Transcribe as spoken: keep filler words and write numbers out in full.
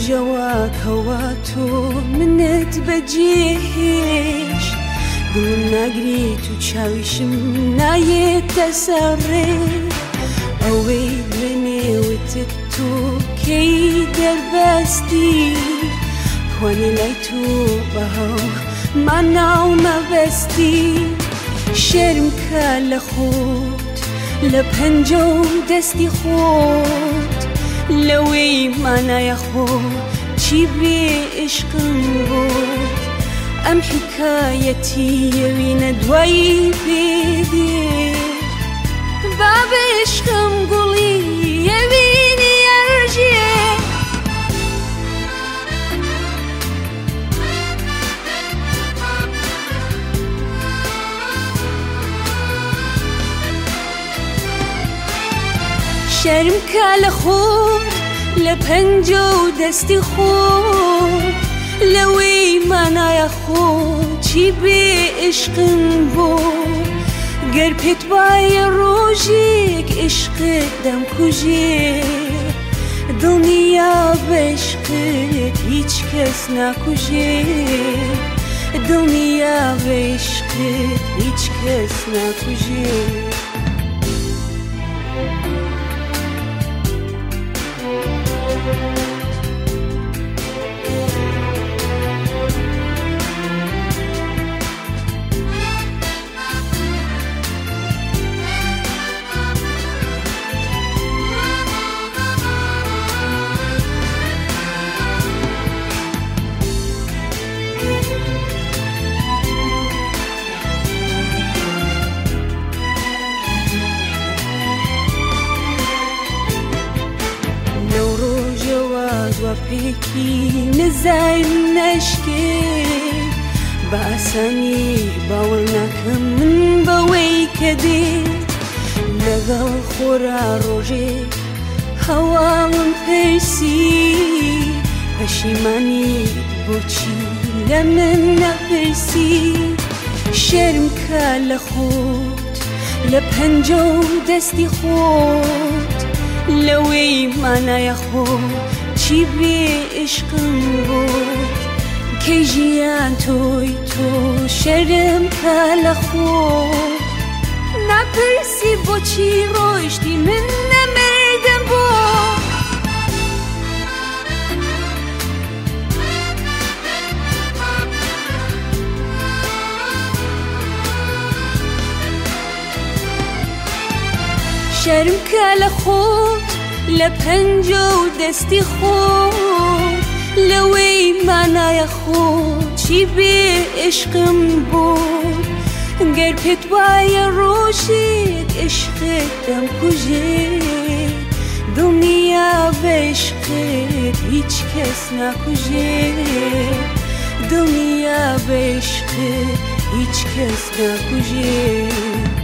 جواکەوە تۆ منت بەجێهێش دڵم ناگریت و چاویشم نایێتە سەڕێ ئەوەی لە نێوتت تۆ کەی دەربەستی توانێ لای تۆ بەهەو ماناو مەبەستی شەرم کە لە خۆت لە پەنجە و دەستی خۆت لەوەی مانایە خۆ چی بێ عشقم بۆ ئەم حکایەتی ئەوینە دوایی پێدێ با بە عشقم گوڵی ئەوینی ئەرژێ شەرم کە لە خۆت لە پەنجە و دەستی خۆت لەوەی مانایە خۆ چی بێ عشقم بۆ گەر پێت وایە ڕۆژێک عشقت دەمکوژێ دڵنیا بە عشقت هیچ کەس ناکوژێ دڵنیا بە عشقت هیچ کەس ناکوژێ پێکی نزای نەشکێ بە ئاسانی باوەڕ ناکەم من بەوەی کە دێت لەگەڵ خۆرا ڕۆژێک هەواڵم پرسی پەشیمانی بۆچی لە من نەپرسی شەرم کە لە خۆت لە پەنجە و دەستی خۆت لەوەی مانایە خۆ چی بێ عشقم بۆ کەی ژیان تۆی تۆ شەرم کە لە خۆت ناپرسی بۆچی ڕۆیشتی من نەمردم بۆ شەرم کە لە خۆت لە پەنجە و دەستی خۆت لەوەی مانایە خۆ چی بێ عشقم بۆ گەر پێت وایە ڕۆژێک عشقت دەمکوژێ دڵنیا بە عشقت هیچ کەس ناکوژێ دڵنیا بە عشقت هیچ کەس ناکوژێ